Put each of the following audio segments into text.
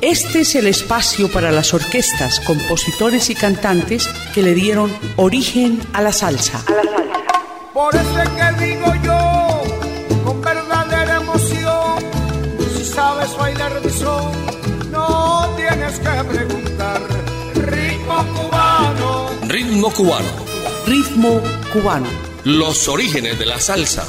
Este es el espacio para las orquestas, compositores y cantantes que le dieron origen a la salsa. Por eso es que digo yo, con verdadera emoción, si sabes bailar mi son, no tienes que preguntar. Ritmo cubano. Ritmo cubano. Ritmo cubano. Los orígenes de la salsa.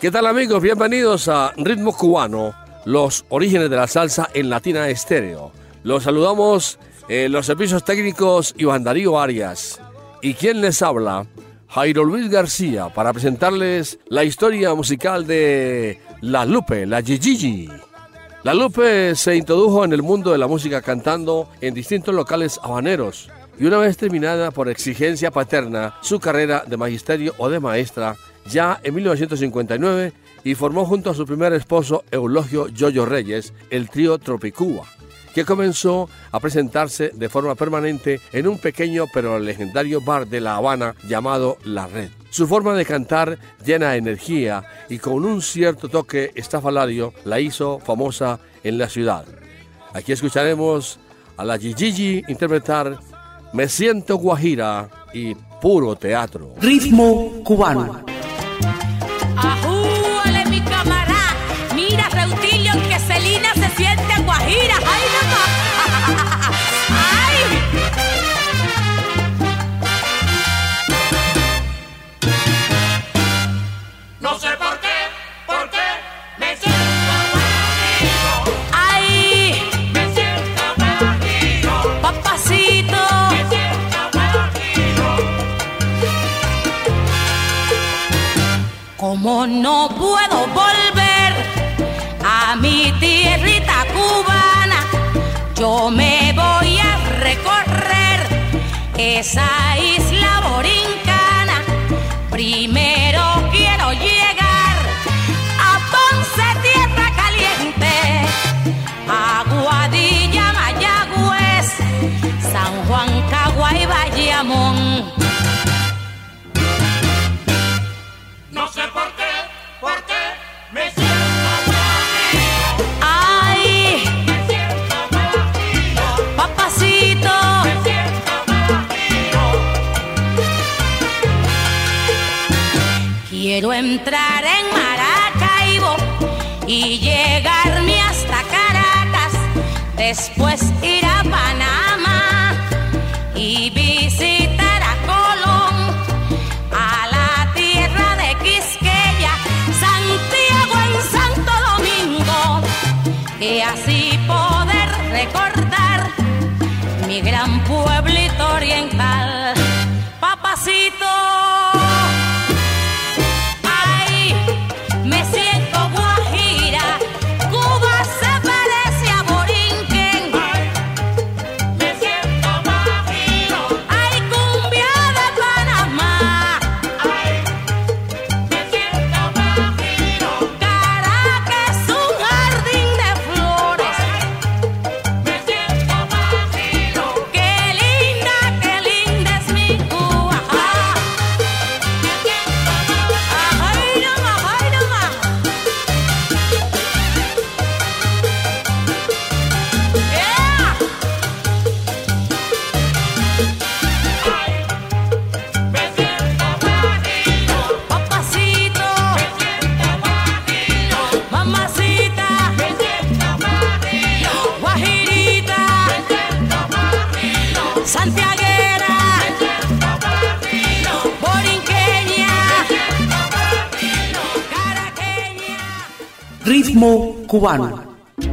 ¿Qué tal, amigos? Bienvenidos a Ritmo Cubano, los orígenes de la salsa en Latina Estéreo. Los saludamos en los servicios técnicos Iván Darío Arias. ¿Y quién les habla? Jairo Luis García, para presentarles la historia musical de La Lupe, la Gigi. La Lupe se introdujo en el mundo de la música cantando en distintos locales habaneros y una vez terminada por exigencia paterna su carrera de magisterio o de maestra, ya en 1959, y formó junto a su primer esposo Eulogio Yoyo Reyes el trío Tropicuba, que comenzó a presentarse de forma permanente en un pequeño pero legendario bar de La Habana llamado La Red. Su forma de cantar llena de energía y con un cierto toque estafalario la hizo famosa en la ciudad. Aquí escucharemos a la Gigi interpretar Me Siento Guajira y Puro Teatro. Ritmo cubano. ¡Ajúale, mi camarada! Mira, Reutilio, que Celina se siente guajira. ¡Ay, no! ¡Ay! No sé por qué me siento guajiro. ¡Ay! Me siento guajiro. Papacito. Me siento guajiro. Como no puedo volver a mi tierrita cubana, yo me voy a recorrer esa isla borincana. Primero quiero llegar a Ponce, tierra caliente, Aguadilla, Mayagüez, San Juan, Cagua y Bayamón. No sé por qué me siento guajiro. Ay, Me siento guajiro. papacito. Me siento guajiro. Quiero entrar en Maracaibo y llegarme hasta Caracas, después ir a Panamá y visitar a Colón, a la tierra de Quisqueya, Santiago en Santo Domingo, y así poder recordar mi gran pueblito oriental. Papacito. Ay, me siento guajira, Cuba se parece a Borinquen. Me siento guajiro. Ay, cumbia de Panamá, Ay, me siento guajiro. Caracas es un jardín de flores. Me siento guajiro. Qué linda es mi Cuba. Ay, nomás, ay, nomás. Yeah. Me siento guajiro. Papacito, Me siento guajiro. mamacita, Me siento guajiro. guajirita, Me siento guajiro. santiaguera, Me siento guajiro. borinqueña, Me siento guajiro. caraqueña. Ritmo cubano.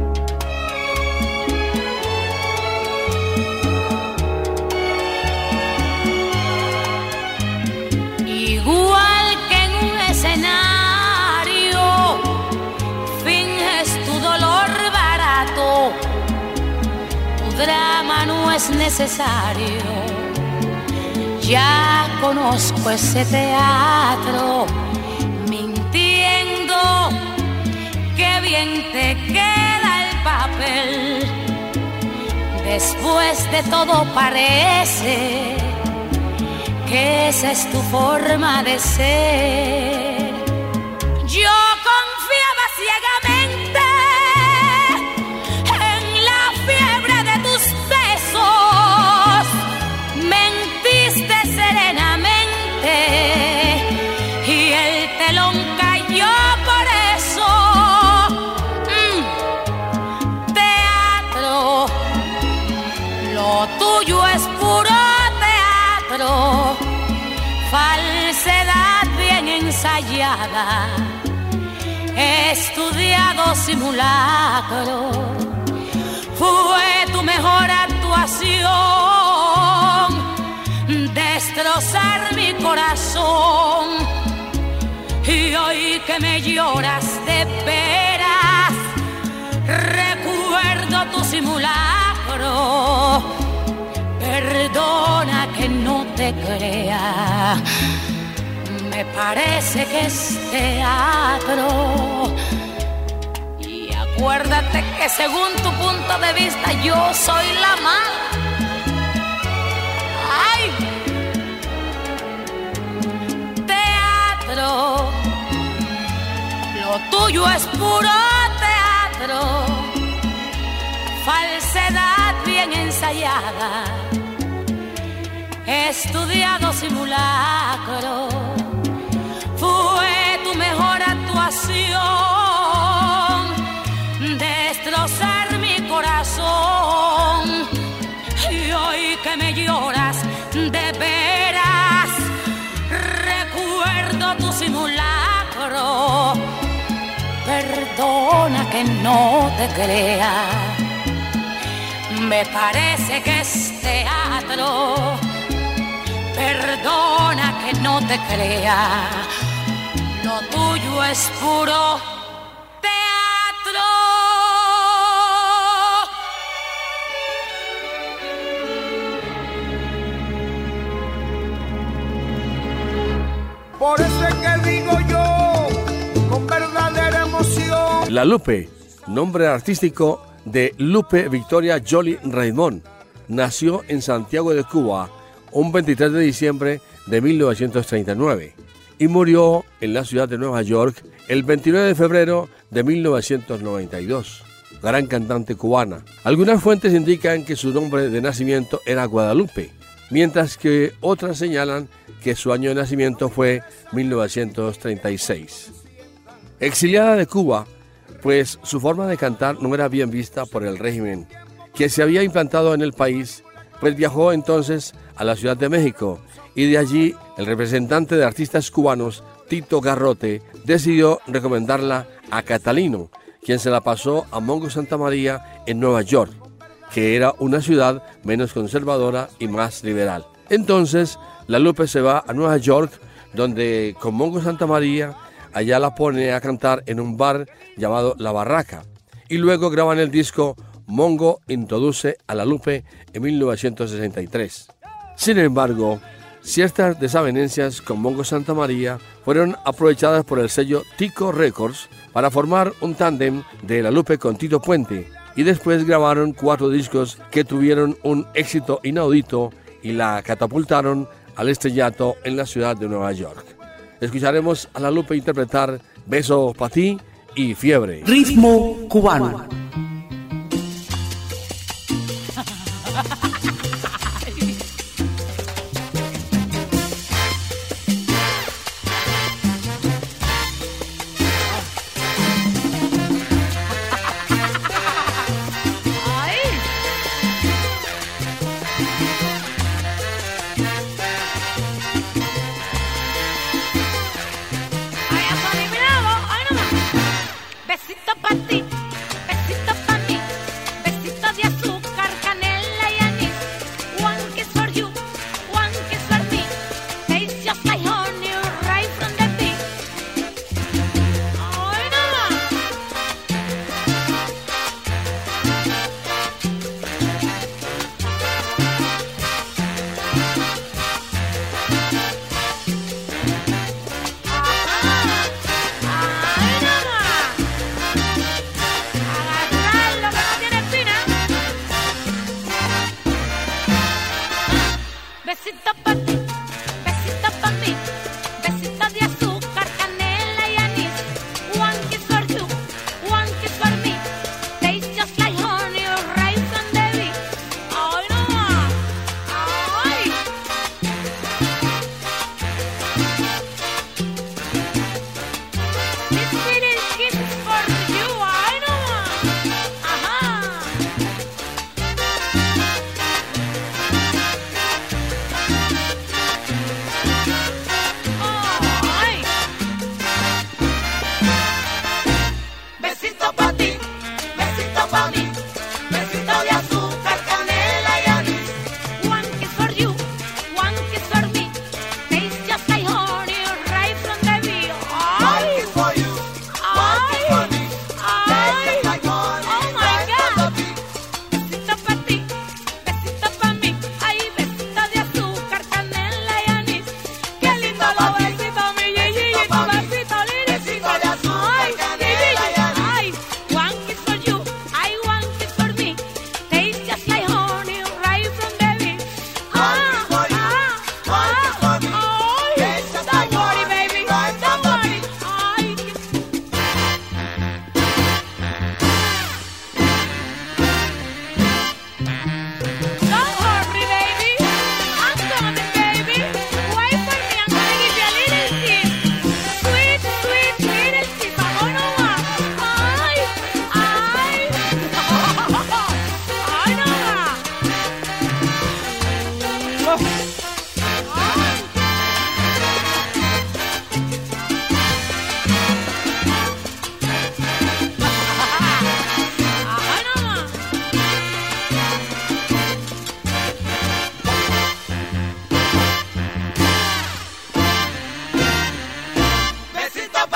Igual que en un escenario, finges tu dolor barato, tu drama no es necesario. Ya conozco ese teatro, mintiendo, qué bien te queda el papel. Después de todo parece que esa es tu forma de ser. Yo confiaba ciegamente en la fiebre de tus besos, mentiste serenamente y el telón cayó por eso. Teatro, lo tuyo es puro teatro, falsedad bien ensayada. estudiado simulacro fue tu mejor actuación, destrozar mi corazón. Y hoy que me lloras de veras, recuerdo tu simulacro. Perdona que no te crea, me parece que es teatro. Y acuérdate que según tu punto de vista yo soy la mala. ¡Ay! Teatro, lo tuyo es puro teatro, falsedad bien ensayada, estudiado simulacro. Fue tu mejor actuación, destrozar mi corazón. Y hoy que me lloras de veras, recuerdo tu simulacro. Perdona que no te crea, me parece que es teatro. Perdona que no te crea, lo tuyo es puro teatro. Por eso es que digo yo, con verdadera emoción. La Lupe, nombre artístico de Lupe Victoria Jolie Raymond, nació en Santiago de Cuba un 23 de diciembre de 1939 y murió en la ciudad de Nueva York el 29 de febrero de 1992. Gran cantante cubana. Algunas fuentes indican que su nombre de nacimiento era Guadalupe, mientras que otras señalan que su año de nacimiento fue 1936. Exiliada de Cuba, pues su forma de cantar no era bien vista por el régimen que se había implantado en el país, pues viajó entonces a la Ciudad de México y de allí el representante de artistas cubanos, Tito Garrote, decidió recomendarla a Catalino, quien se la pasó a Mongo Santamaría en Nueva York, que era una ciudad menos conservadora y más liberal. Entonces, la Lupe se va a Nueva York, donde con Mongo Santamaría allá la pone a cantar en un bar llamado La Barraca, y luego graban el disco Mongo introduce a la Lupe en 1963. Sin embargo, ciertas desavenencias con Mongo Santamaría fueron aprovechadas por el sello Tico Records para formar un tándem de la Lupe con Tito Puente, y después grabaron 4 discos que tuvieron un éxito inaudito y la catapultaron al estrellato en la ciudad de Nueva York. Escucharemos a la Lupe interpretar Beso pa' ti y Fiebre. Ritmo cubano. Besito pa' ti, besito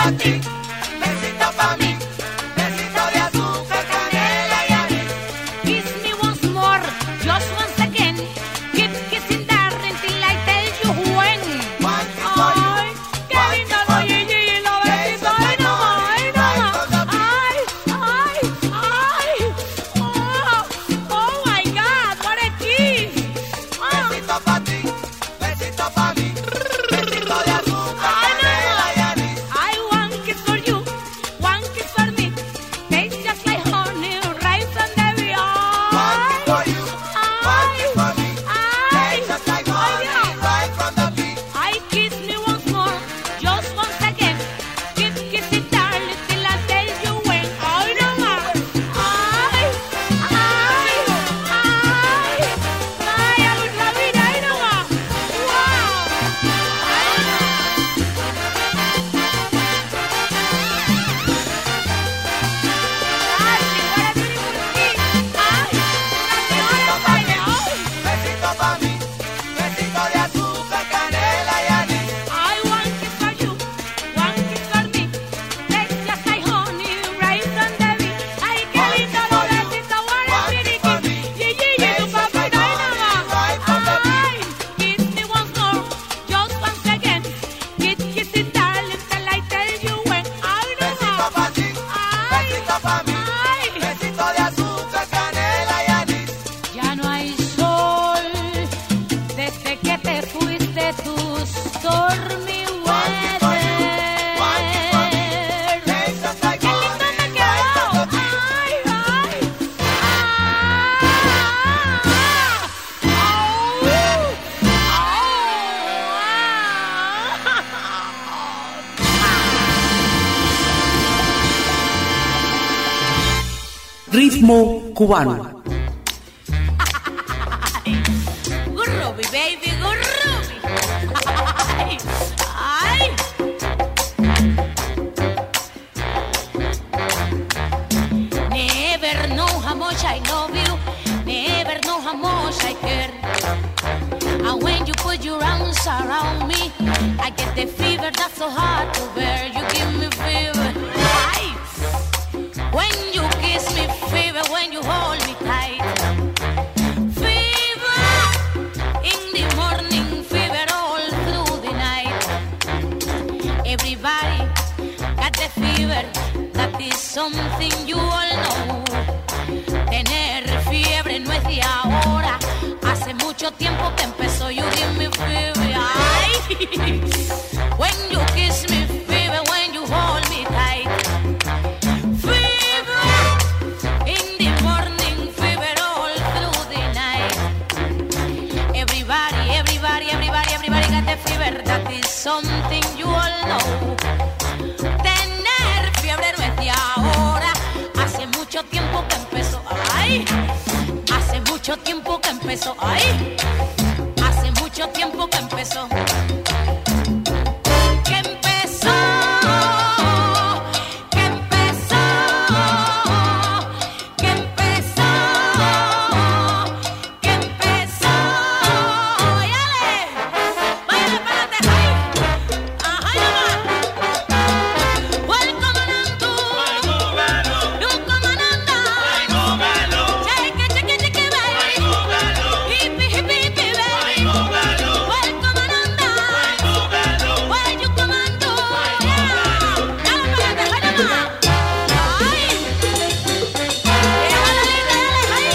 pa' ti, besito pa' mí, besito de azúcar, canela y anís. Kiss me once more, just once again. Keep kissing darling till I tell you when. One kiss for you, Ay, qué one lindo kiss lo for me. Gigi, lo besito, ay no, ay no. Ay, ay, ay. Oh my God, what a kiss. Besito pa' ti, besito pa' mí, besito de azúcar, canela y anís. I one kiss for you, one kiss for me. Tastes just like honey right from the beyond. One kiss for you, one kiss for me, Ay, tastes just like honey right from the bee. I kiss me once more, just once again. Keep kissing, darling, till I tell you when. Ay, no más. Ay, ay, ay. Ay, Rabina, ay, no más. Wow. Ay, what a beautiful kiss. Ay, una baile. Ay. Besito pa' mí, besito de azúcar, canela y anís. I one kiss for you, one kiss for me. Tastes just like honey right from the bee. Ay, qué lindo lo besito, what a pretty kiss. Gigi, tu papita y nada más. Ay, kiss me once more, just once again. Keep kissing, darling, till I tell you when. Ay, no Besito más. pa' ti, besito pa' mí, Ay, besito de azúcar, canela y anís. ya no hay sol desde que te fuiste tu stormy weather. Tastes just like ¡Qué lindo honey me right from quedó! the bee. ¡Ay, ay! Ritmo cubano. Groovy, baby, groovy. Ay, ay. Never know how much I love you. Never know how much I care. And when you put your arms around me, I get the fever that's so hard to bear. You give me fever. Ay. When you kiss me, fever. When you hold me tight. Fever in the morning, fever all through the night. Everybody got the fever, that is something you all know. Tener fiebre no es de ahora, hace mucho tiempo que empezó. You give me fever, ay. When you kiss me, fever, when you hold me tight. Fever in the morning, fever all through the night. Everybody, everybody, everybody, everybody got the fever. That is something you all know. Tener fiebre no es de ahora. Hace mucho tiempo que empezó. Ay, hace mucho tiempo que empezó. Ay, hace mucho tiempo que empezó. Que empezó. Que empezó. Que empezó. Que empezó. ¡Yale! ¡Váyale para adelante! ¡Ay! ¡Ajá, nomás! ¡Welcome on to! ¡No coman anda! ¡Cheque, cheque, cheque, baby! ¡Hippie, hippie, hippie, baby! ¡Welcome on anda! ¡Where you come on to! ¡Dale para adelante! ¡Ay, nomás! ¡Ay! ¡Déjala linda, dale! ¡Ay!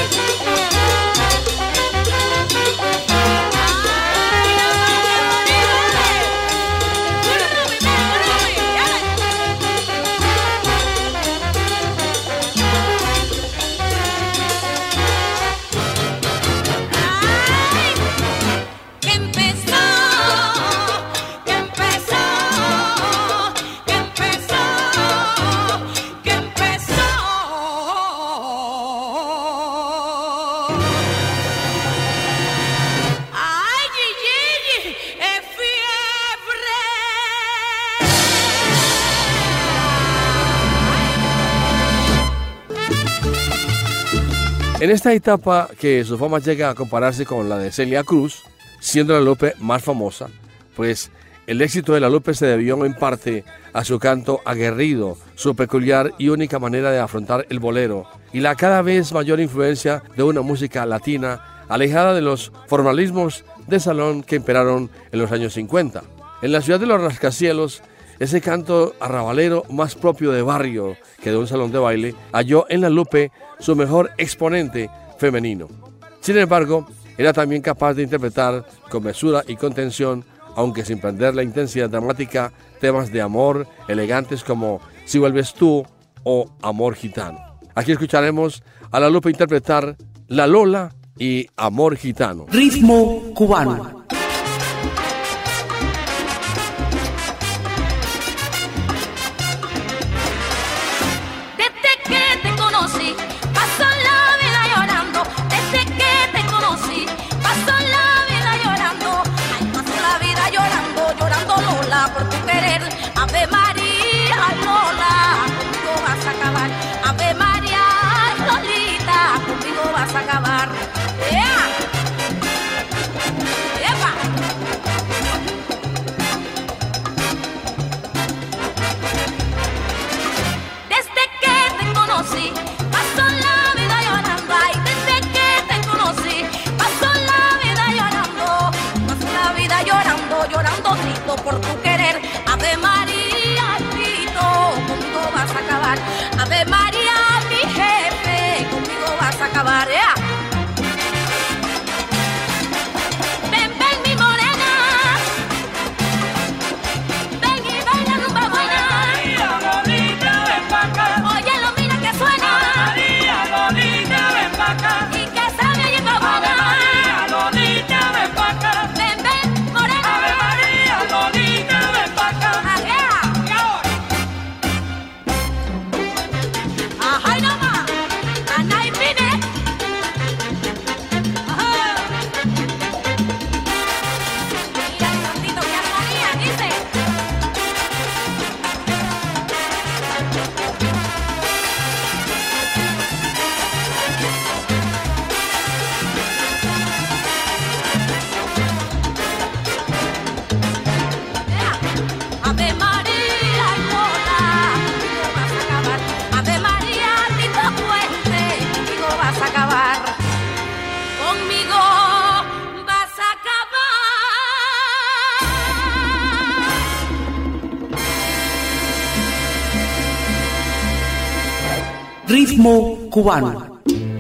Que empezó, que empezó, que empezó, que empezó. Ay, Gigi, es fiebre. En esta etapa que su fama llega a compararse con la de Celia Cruz, siendo la Lupe más famosa, pues El éxito de La Lupe se debió en parte a su canto aguerrido, su peculiar y única manera de afrontar el bolero y la cada vez mayor influencia de una música latina alejada de los formalismos de salón que imperaron en los años 50. En la ciudad de los rascacielos, ese canto arrabalero más propio de barrio que de un salón de baile halló en La Lupe su mejor exponente femenino. Sin embargo, era también capaz de interpretar con mesura y contención, aunque sin perder la intensidad dramática, temas de amor elegantes como Si vuelves tú o Amor gitano. Aquí escucharemos a La Lupe interpretar La Lola y Amor gitano. Ritmo cubano. Por tu querer, Ave María Lola, conmigo vas a acabar. Ave María Lolita, conmigo vas a acabar. ¡Ea! ¡Epa! Desde que te conocí, paso la vida llorando. Ay, desde que te conocí, paso la vida llorando. Paso la vida llorando, llorando grito por tu querer. Ave María, grito, conmigo vas a acabar. Ave María, mi jefe, conmigo vas a acabar. ¡Ea! Ven, ven, mi morena. Ven y baila rumba buena. María Lolita, ven pa' acá. Oye, lo mira que suena. María Lolita, ven pa' acá. Y que sabe y va buena. María Lolita, ven pa' acá. Ven, ven, morena. Ave María Lolita, ven pa' acá. Ajea. Y ahora, Ajá, y no más. Ana y Pine. Ajá. Mira, santito, qué armonía, dice. Ave María Lola, conmigo vas a acabar. Ave María Tito Puente, conmigo vas a acabar. Conmigo vas a acabar. Ritmo cubano.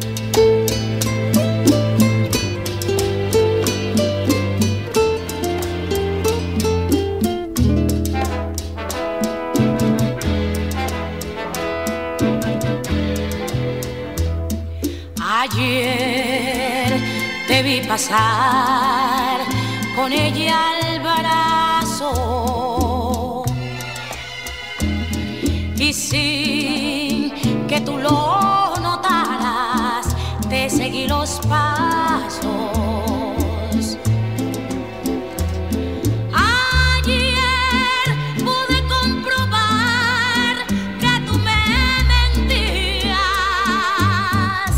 Ayer te vi pasar con ella al brazo y sin que tú lo notaras te seguí los pasos. Ayer pude comprobar que tú me mentías,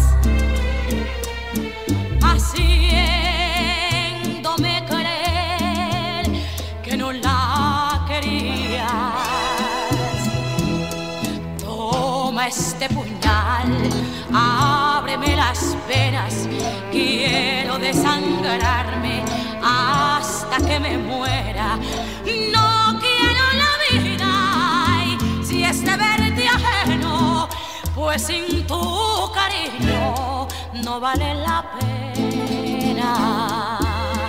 haciéndome creer que no la querías. Toma este puñal, ábreme las venas, quiero desangrarme hasta que me muera. No quiero la vida, y si es de verte ajeno, pues sin tu cariño no vale la pena.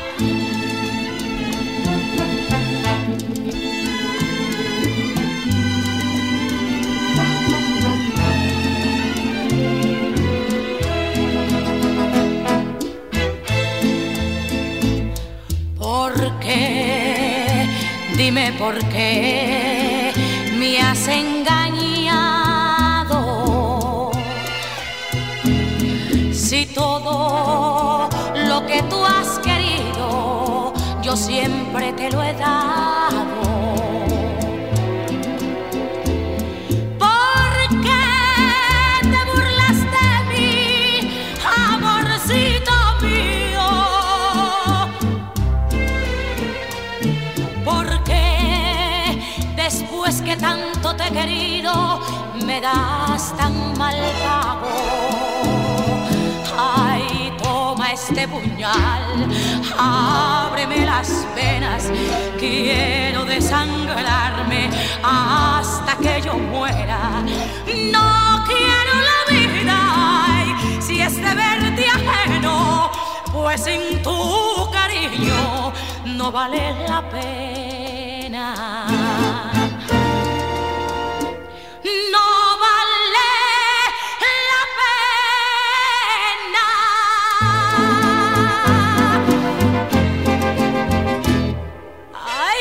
¿Por qué? Dime por qué me has engañado. Si todo lo que tú has querido, yo siempre te lo he dado. ¿Por qué te burlas de mí, amorcito mío? ¿Por qué tanto te he querido, me das tan mal pago. Ay, toma este puñal, ábreme las venas, quiero desangrarme hasta que yo muera. No quiero la vida, ay, si es de verte ajeno, pues sin tu cariño no vale la pena. No vale la pena. Ay.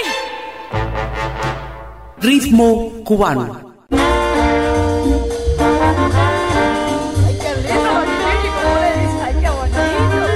Ritmo cubano. Ay, qué lindo, Chiqui, ¿cómo le dices? Ay, qué bonito.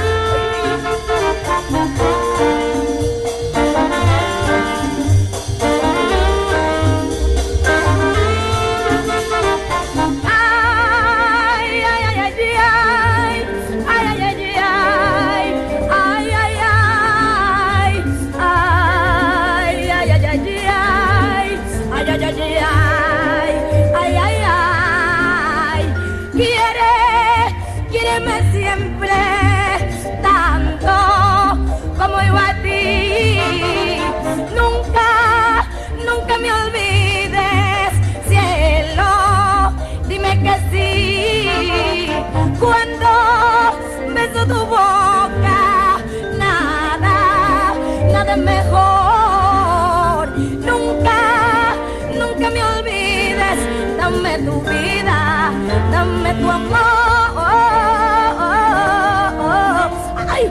Tu boca, nada mejor. Nunca me olvides. Dame tu vida, dame tu amor. Ay,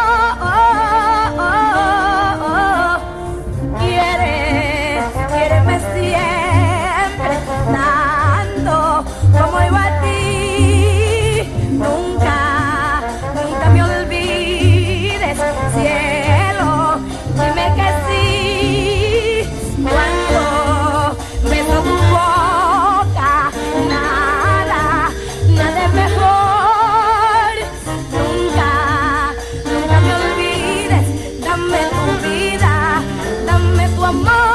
Quiéreme siempre tanto como yo a ti. Nunca me olvides, cielo, dime que sí. Cuando beso tu boca, nada es mejor. Nunca me olvides, dame tu vida, dame tu amor.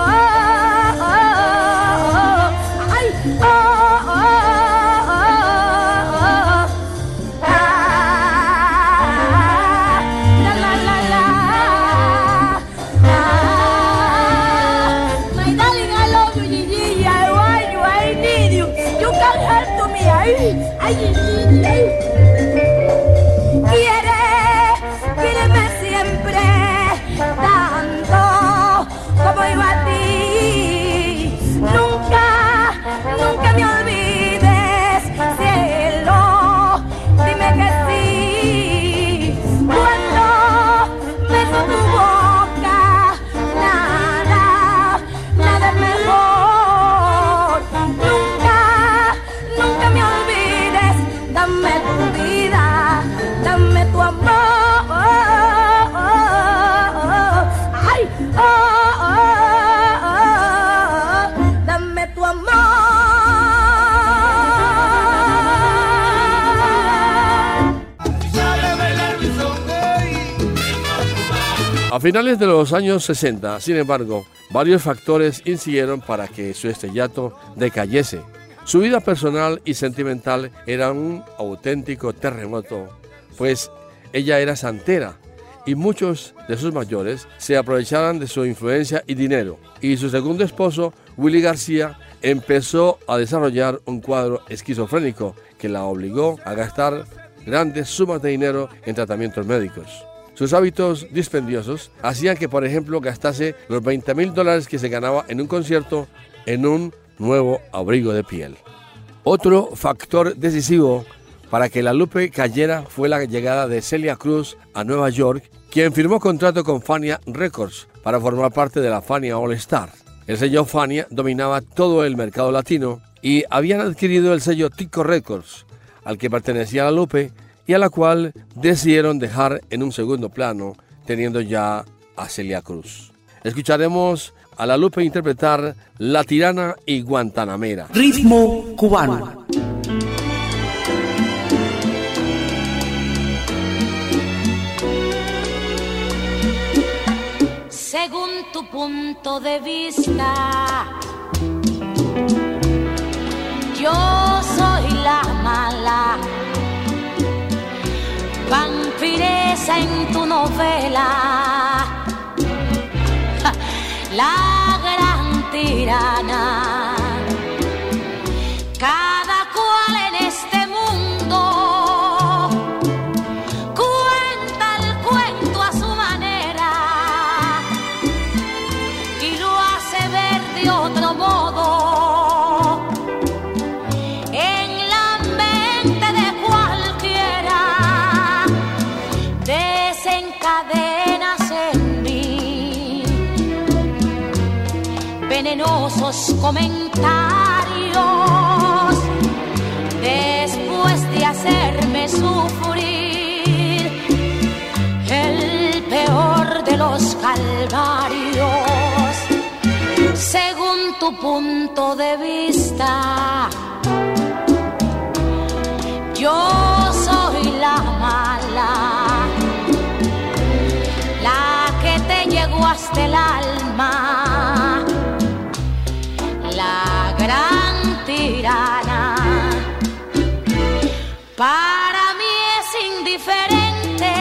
Quiéreme siempre tanto como yo a ti. Nunca me olvides, cielo, dime que sí. Cuando beso tu boca, nada es mejor. Nunca me olvides, dame tu vida, dame tu amor. Ay, dame tu amor. A finales de los años 60, sin embargo, varios factores incidieron para que su estrellato decayese. Su vida personal y sentimental era un auténtico terremoto, pues ella era santera y muchos de sus mayores se aprovechaban de su influencia y dinero. Y su segundo esposo, Willy García, empezó a desarrollar un cuadro esquizofrénico que la obligó a gastar grandes sumas de dinero en tratamientos médicos. Sus hábitos dispendiosos hacían que, por ejemplo, gastase los $20,000 que se ganaba en un concierto en un nuevo abrigo de piel. Otro factor decisivo para que la Lupe cayera fue la llegada de Celia Cruz a Nueva York, quien firmó contrato con Fania Records para formar parte de la Fania All Star. El sello Fania dominaba todo el mercado latino y habían adquirido el sello Tico Records, al que pertenecía la Lupe y a la cual decidieron dejar en un segundo plano, teniendo ya a Celia Cruz. Escucharemos a la Lupe interpretar La Tirana y Guantanamera. Ritmo cubano. Según tu punto de vista, besa en tu novela, la gran tirana. Cada cual en este mundo cuenta el cuento a su manera y lo hace ver de otro modo. En la mente de cualquiera desencadenas en mí venenosos comentarios después de hacerme sufrir el peor de los calvarios. Según tu punto de vista, yo soy la mala, la que te llegó hasta el alma, la gran tirana. Para mí es indiferente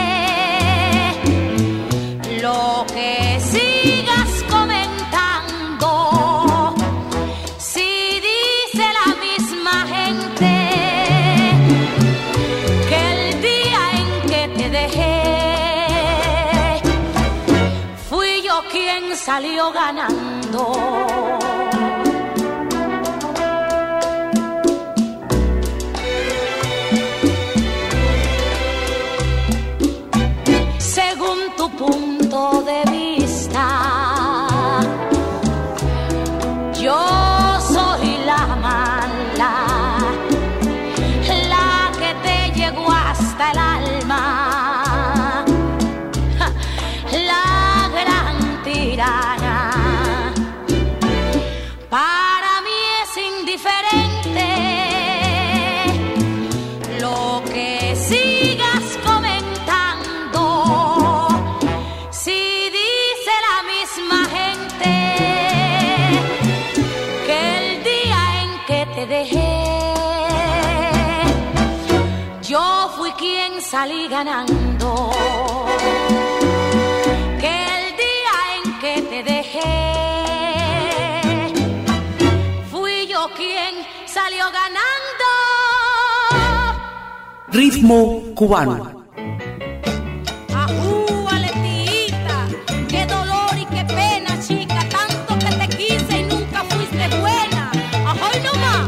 lo que sigas comentando. Si dice la misma gente que el día en que te dejé fui yo quien salió ganando. Según tu punto de vista, yo soy la mala, la que te llegó hasta el alma, la gran tirana. Para mí es indiferente lo que sigas comentando. Si dice la misma gente que el día en que te dejé yo fui quien salí ganando, que el día en que te dejé fui yo quien salió ganando. Ritmo cubano. Ajú, Aletita, qué dolor y qué pena, chica, tanto que te quise y nunca fuiste buena. Ajoy nomás.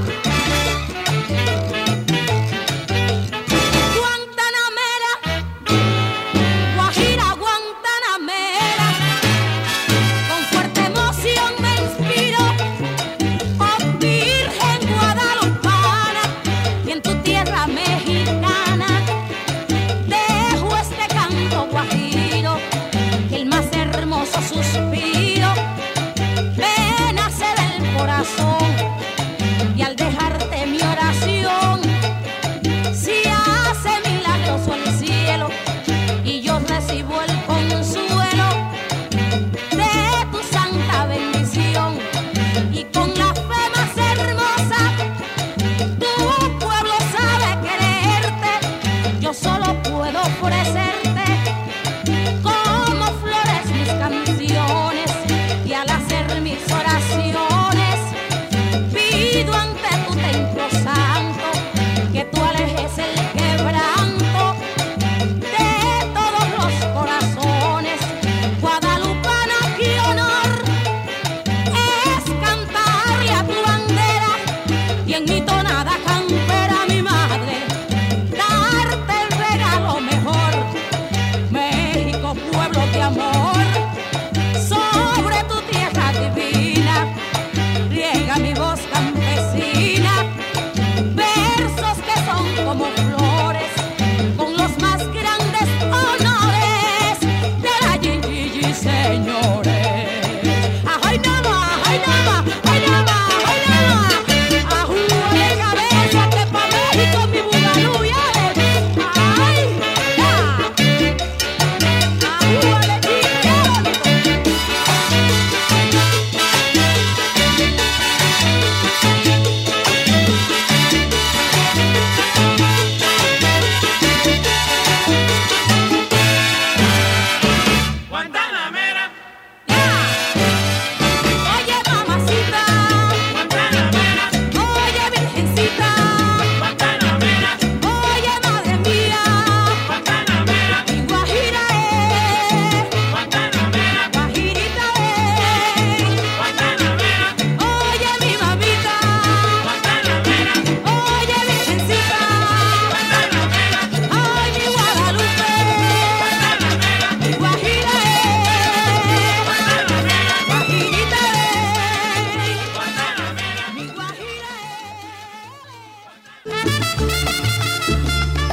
Guantanamera, Guajira, Guantanamera, con fuerte emoción me inspiro, oh Virgen guadalupana, y en tu tierra mexicana dejo este canto guajiro, el más hermoso suspiro me nace del corazón, y al dejarte mi oración si hace milagroso el cielo y yo recibo el consuelo de tu santa bendición, y con la fe más hermosa tu pueblo sabe quererte. Yo solo puedo ofrecerte como flores mis canciones, y al hacer mis oraciones pido ante tu templo santo que tú alejes el quebranto de todos los corazones. Guadalupana, qué honor es cantarle a tu bandera, y en mi tonada campera, mi madre, darte el regalo mejor. México, pueblo de amor, sobre tu tierra divina riega mi voz campesina, versos que son como flores, con los más grandes honores de la Gigi, señores. Ay, nada, ay, nada, ay, nada, ay, nada. Ajú,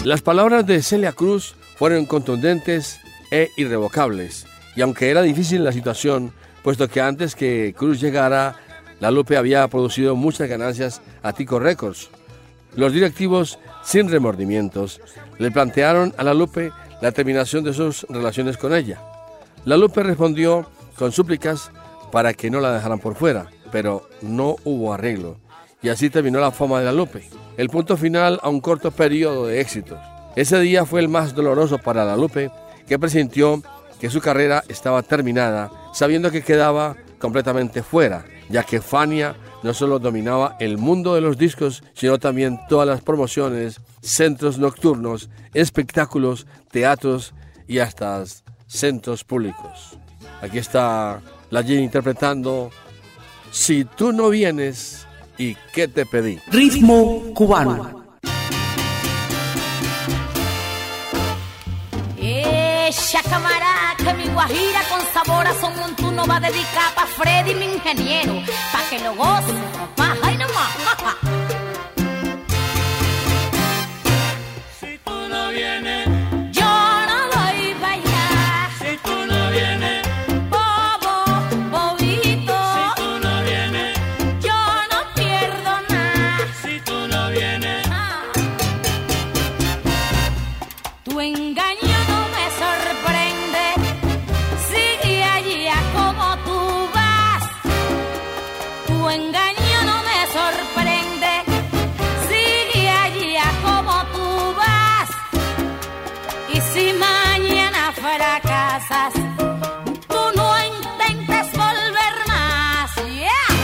Las palabras de Celia Cruz fueron contundentes e irrevocables, y aunque era difícil la situación, puesto que antes que Cruz llegara, La Lupe había producido muchas ganancias a Tico Records. Los directivos, sin remordimientos, le plantearon a La Lupe la terminación de sus relaciones con ella. La Lupe respondió con súplicas para que no la dejaran por fuera, pero no hubo arreglo, y así terminó la fama de La Lupe, el punto final a un corto periodo de éxitos. Ese día fue el más doloroso para La Lupe, que presintió que su carrera estaba terminada, sabiendo que quedaba completamente fuera, ya que Fania no solo dominaba el mundo de los discos, sino también todas las promociones, centros nocturnos, espectáculos, teatros y hasta centros públicos. Aquí está la Jenny interpretando Si tú no vienes, ¿y qué te pedí? Ritmo cubano. Camarada, que mi guajira con sabor a son un turno va a dedicar pa' Freddy, mi ingeniero, pa' que lo goce, papá, ay nomás, jaja. Si tú no vienes, Yo no voy pa' allá, si tú no vienes, bobo, bobito, si tú no vienes, yo no pierdo nada. si tú no vienes, Tu engaño no me sorprende, sigue allí a como tú vas. Tu engaño no me sorprende, sigue allí a como tú vas. Y si mañana fracasas, tú no intentes volver más. Yeah.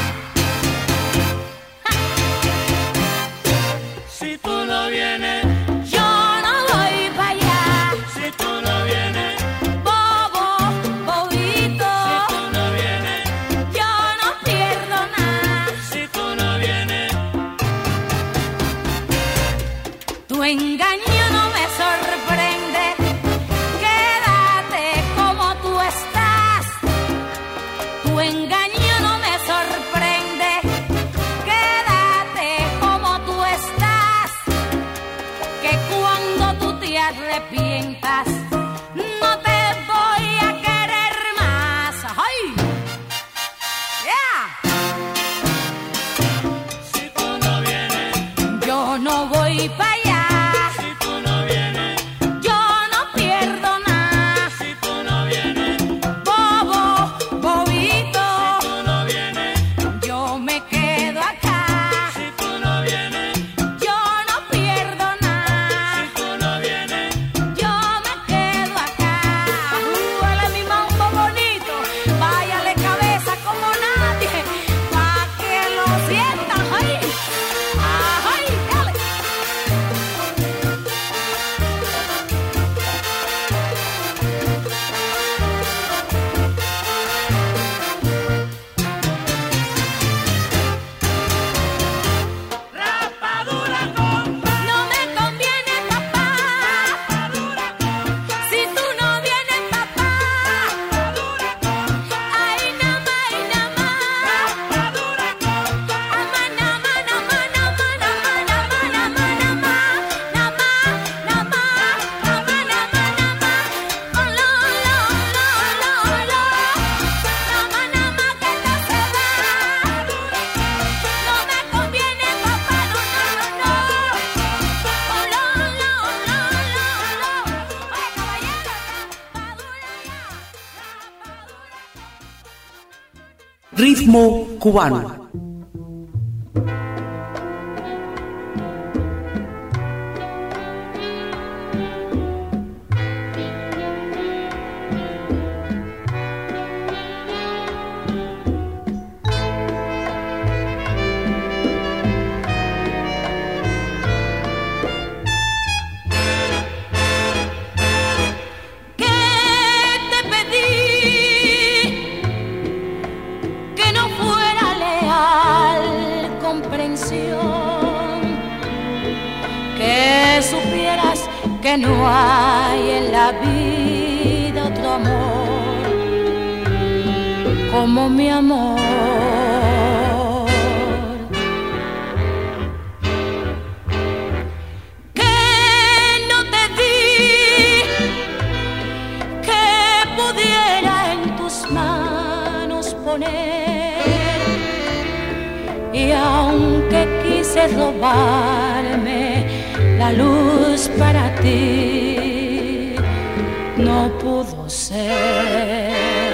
si tú no vienes, Yo no voy pa' allá, si tú no vienes, bobo, bobito, si tú no vienes, yo no pierdo nada. si tú no vienes, Tu engaño no me sorprende, quédate como tú estás. Tu engaño no me sorprende, quédate como tú estás. Que cuando tú te arrepientas, no te voy a querer más. ¡Ay! ¡Yeah! si tú no vienes, Yo no voy pa' allá, si tú no vienes, yo no pierdo nada. si tú no vienes, Bobo, bobito, tú no vienes, yo me quedo acá. si tú no vienes, Yo no pierdo nada, tú no vienes, yo me quedo acá. Júgale mi mambo bonito, váyale cabeza como nadie, pa' que lo sientan. ¡Ay! ¡Ay! ¡Dale! rapadura con No me conviene, papá, si tú no vienes, papá. Ay, nada más, ay, nada más. rapadura con Ama, nama, nama, nama, nama, nama, nama, nama. Nama, nama, nama, nama, nama. Oh, lo, lo, lo, lo, lo. Nama, nama, que no se va. No me conviene, papá, no, no, no, no. Oh, lo, lo, lo, lo, lo. Oye, caballero, rapadura ya, rapadura. Ritmo cubano. ¿Qué te pedí? Que no fuera leal, comprensión, que supieras que no hay en la vida otro amor como mi amor. Que no quise robarme la luz para ti, no pudo ser.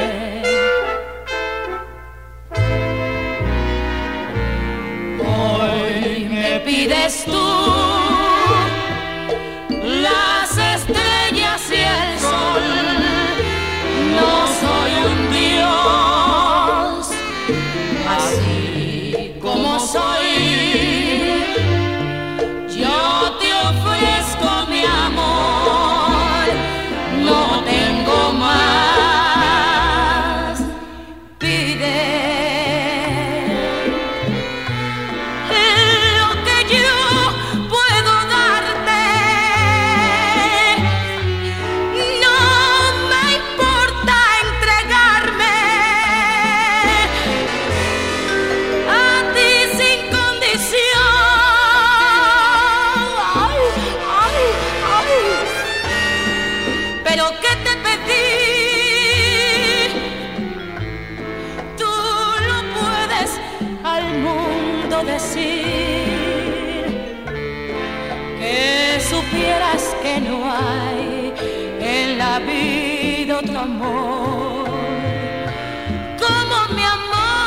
Hoy me pides tú las estrellas y el sol, no soy un dios, así como soy, yo te ofrezco mi amor, no tengo más, pide lo que yo puedo darte, no me importa entregarme a ti sin condición. Ay, ay, ay. Pero ¿qué te pedí? Tú lo puedes al mundo decir, que supieras que no hay en la vida otro amor como mi amor.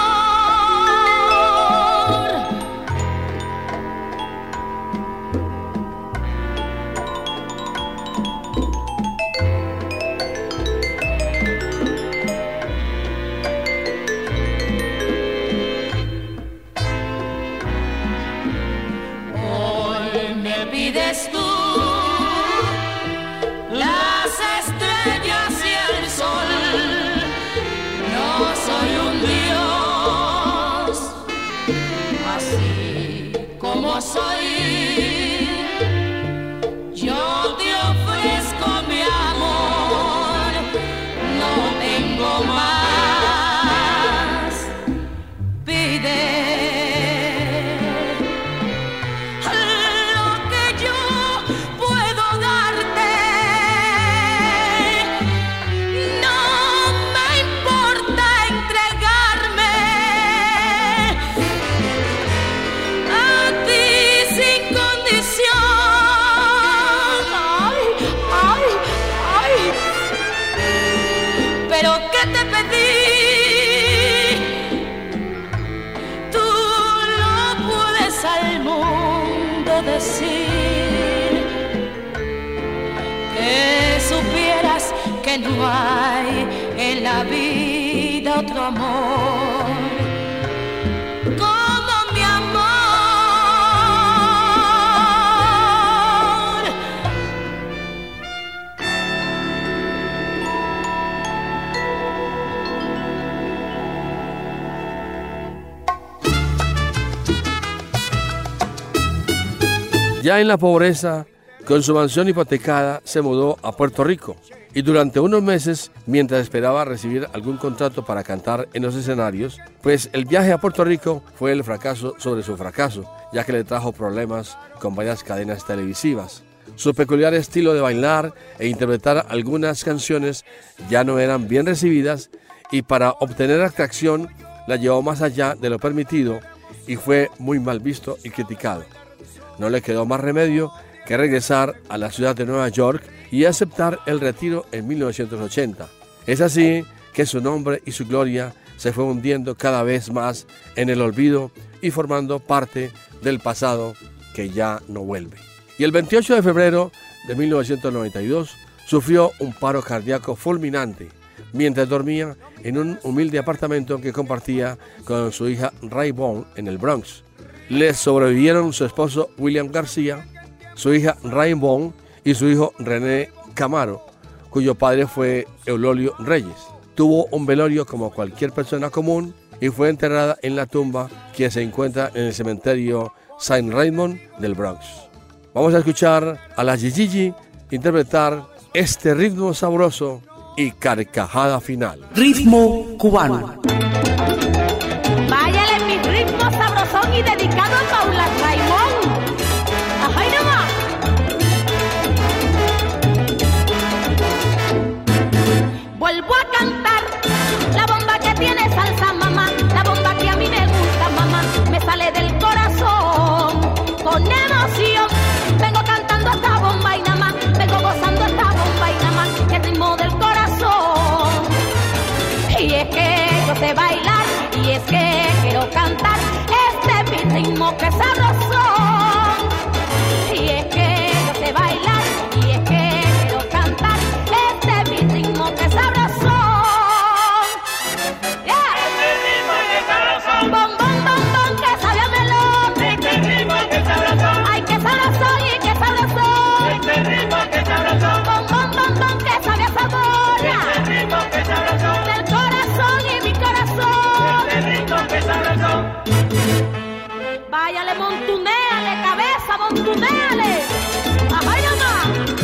Hoy me pides tú las estrellas y el sol, no soy un dios, así como soy, yo te ofrezco mi amor, no tengo más, pide lo que yo puedo darte, no me importa entregarme a ti sin condición. Ay, ay, ay. Pero ¿qué te pedí? Tú lo puedes al mundo decir, que supieras que no hay en la vida otro amor como mi amor. Ya en la pobreza, con su mansión hipotecada, se mudó a Puerto Rico y durante unos meses, mientras esperaba recibir algún contrato para cantar en los escenarios, pues el viaje a Puerto Rico fue el fracaso sobre su fracaso, ya que le trajo problemas con varias cadenas televisivas. Su peculiar estilo de bailar e interpretar algunas canciones ya no eran bien recibidas y para obtener atracción la llevó más allá de lo permitido y fue muy mal visto y criticado. No le quedó más remedio que regresar a la ciudad de Nueva York y aceptar el retiro en 1980. Es así que su nombre y su gloria se fue hundiendo cada vez más en el olvido y formando parte del pasado que ya no vuelve. Y el 28 de febrero de 1992 sufrió un paro cardíaco fulminante mientras dormía en un humilde apartamento que compartía con su hija Ray Vaughan en el Bronx. Le sobrevivieron su esposo William García, su hija Ray Vaughan y su hijo René Camaro, cuyo padre fue Eulolio Reyes. Tuvo un velorio como cualquier persona común y fue enterrada en la tumba que se encuentra en el cementerio Saint Raymond del Bronx. Vamos a escuchar a la Gigi interpretar este ritmo sabroso y carcajada final. Ritmo cubano. Váyale mi ritmo sabrosón y dedicado a Paula Raymond. ¡Ajay nomás! Vuelvo a cantar la bomba que tiene salsa, mamá. La bomba que a mí me gusta, mamá. Me sale del corazón. sabrosón. Y es que yo sé bailar, y es que quiero cantar este mi ritmo que sabrosón. Yeah. Este ritmo que sabrosón. Bom, bom, bom, bom, que sabe a melón. Este ritmo que sabrosón. Ay, que sabrosón y que sabrosón. Este ritmo que sabrosón. Bom, bom, bom, bom, que sabe a sabor. Este ritmo que sabrosón. Del corazón y mi corazón. Este ritmo que sabrosón. Váyale, montunéale, cabeza, montunéale. Ajá, y nomás.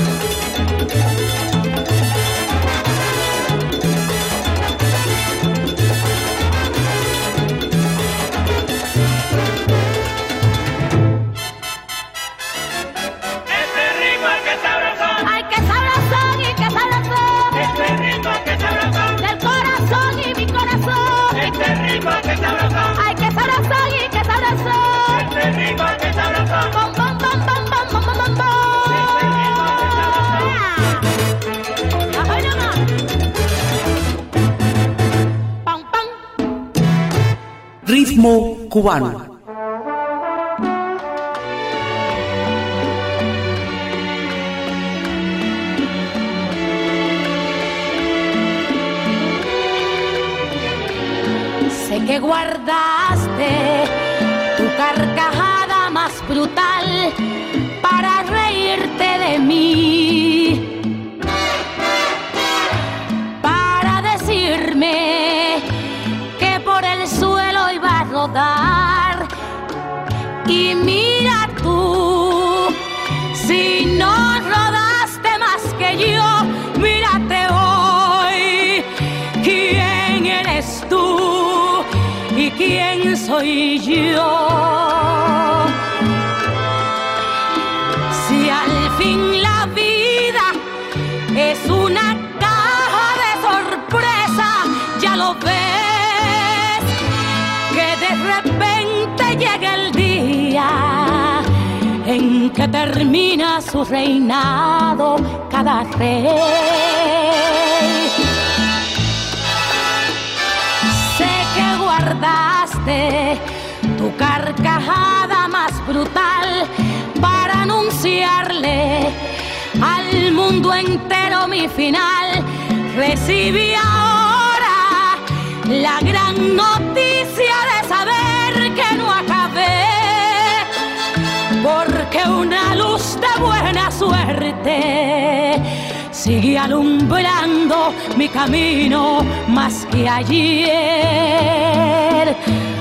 Este ritmo que sabrosón. Ay, que sabrosón y que sabrosón. Este ritmo que sabrosón. Del corazón y mi corazón. Este ritmo que sabrosón. Ay, que sabrosón y que sabrosón. Este ritmo que sabrosón. Bom, bom, bom, bom, bom, bom, bom, bom, bom. Ajá, y nomás. Pam, pam. Ritmo cubano. Sé que guardaste tu carcajada más brutal para reírte de mí, para decirme que por el suelo iba a rodar. Y mira tú, si no rodaste más que yo, mírate hoy. ¿Quién eres tú y quién soy yo? Si al fin la vida es una caja de sorpresa, ya lo ves, que de repente llega el día en que termina su reinado cada rey. Sé que guardaste tu carcajada más brutal para anunciarle al mundo entero mi final. Recibí ahora la gran noticia de saber que no acabé, porque una luz de buena suerte sigue alumbrando mi camino más que ayer.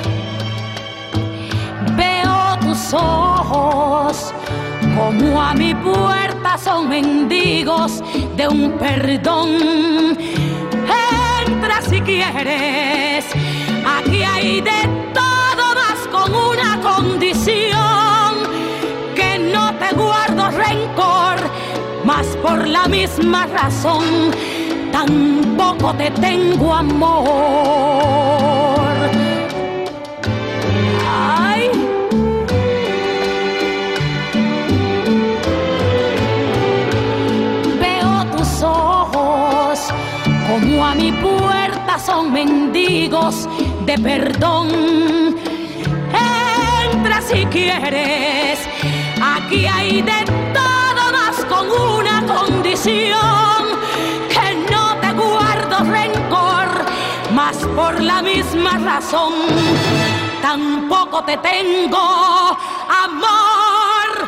Veo tus ojos como a mi puerta son mendigos de un perdón. Entra si quieres, aquí hay de todo más con una condición, que no te guardo rencor, mas por la misma razón tampoco te tengo amor. Ay. Veo tus ojos como a mi puerta son mendigos de perdón. Entra si quieres, aquí hay de todo más con una condición, que no te guardo rencor, mas por la misma razón tampoco te tengo amor.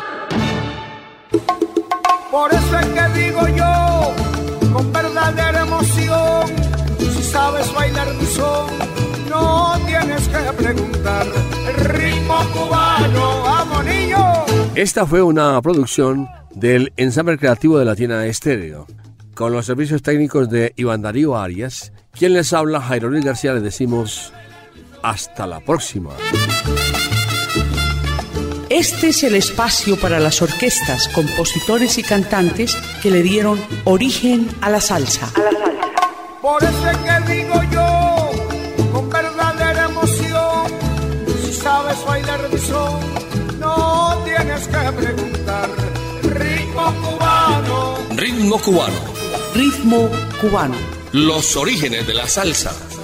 Por eso es que digo yo, con verdadera emoción, si sabes bailar mi son, no tienes que preguntar. El ritmo cubano, vamos niño. Esta fue una producción del Ensamble Creativo de Latina Estéreo, con los servicios técnicos de Iván Darío Arias. Quien les habla, Jairo Luis García, les decimos hasta la próxima. Este es el espacio para las orquestas, compositores y cantantes que le dieron origen a la salsa. Por eso es que digo yo, con verdadera emoción, si sabes bailar mi son, no tienes que preguntar. Ritmo cubano. Ritmo cubano. Ritmo cubano. Los orígenes de la salsa.